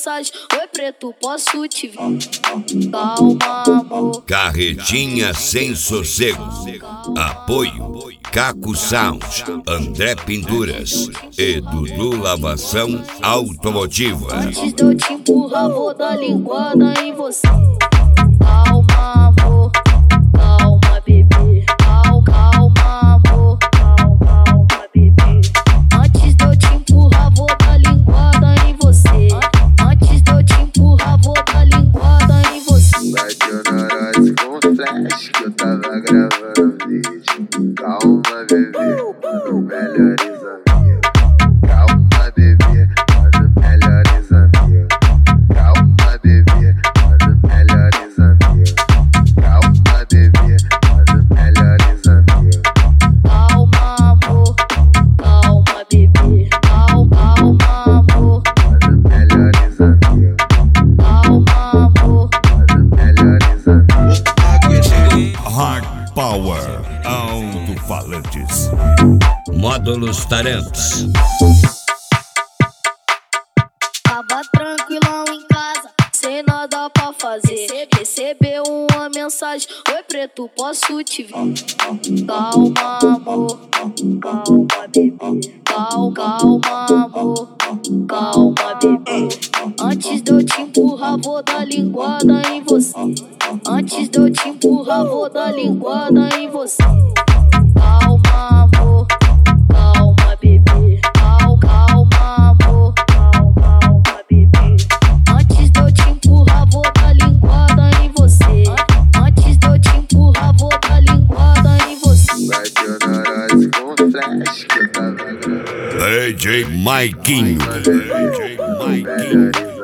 mensagem. Oi, preto, posso te ver? Calma, amor. Carretinha sem sossego. Apoio Caco Sound, André Pinturas e Dudu Lavação Automotiva. Antes de eu te empurrar, vou dar linguada em você. Calma, amor. Calma, bebê. Calma, amor. Calma, bebê. Antes de eu te empurrar, vou dar linguada em você. Antes de eu te empurrar, vou dar linguada em você. Bateu na hora com flash que eu tava gravando vídeo. Calma, bebê, mano, melhores amigos. Calma, bebê, mano, melhores amigos. Calma, bebê, mano, melhores amigos. Calma, bebê, mano, melhores amigos. Calma, amor. Calma, bebê. Calma, amor. Mano, melhores amigos. Calma, amor. Mano, melhores amigos. Hard Power Alto-Falantes. Módulos Tarantos. Tava tranquilão em casa, sem nada pra fazer. Recebeu uma mensagem. Oi, preto, posso te ver? Calma, amor. Calma, bebê. Calma, amor. Calma, bebê. Antes de eu te empurrar, vou dar linguada em você. Antes de eu te empurrar, vou dar linguada em você. Calma, amor. Calma, bebê. Calma, amor. Calma, bebê. Antes de eu te empurrar, vou dar linguada em você. Antes de eu te empurrar, vou dar linguada em você. Bateu na hora com flash que eu tava gravando. DJ Maiquinho. Melhores